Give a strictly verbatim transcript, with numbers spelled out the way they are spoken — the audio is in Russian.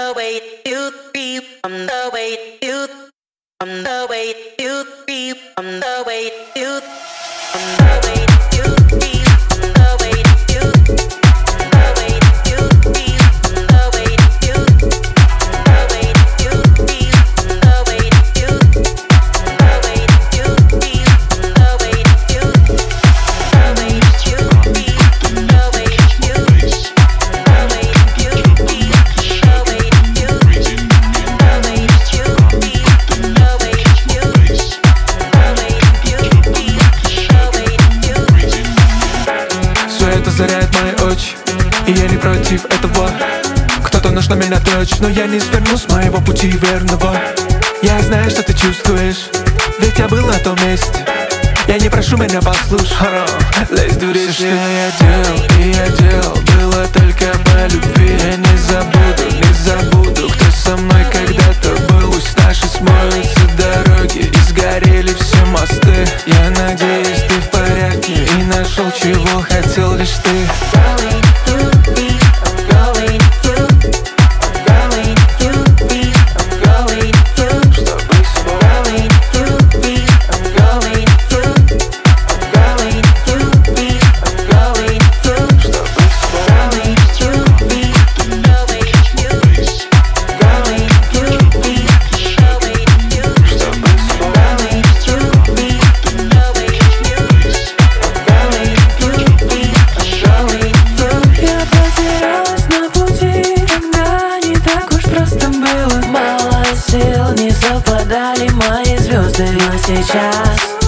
the way you creep, from the way you, from the way you creep, from the way you, from the way you creep, from the way you, from the way you creep, from the way you, from the way you creep, from the way you, from the way you creep, from the way you, from the way you creep, from the way you, from the way you creep, from the way you, from the way you creep, from the way you, Все это заряет мои очи, и я не против этого. Кто-то наш на меня точно, но я не сверну с моего пути верного. Я знаю, что ты чувствуешь, ведь я был на том месте. Я не прошу меня послушать. Let's do this. Все, что я делал, и я делал, было только по любви. Я не забуду, не забуду, кто со мной когда-то был. Пусть наши смоются дороги, и сгорели все мосты. Я надеюсь, ты в порядке и нашел, чего хотел лишь ты. Не совпадали мои звезды, но сейчас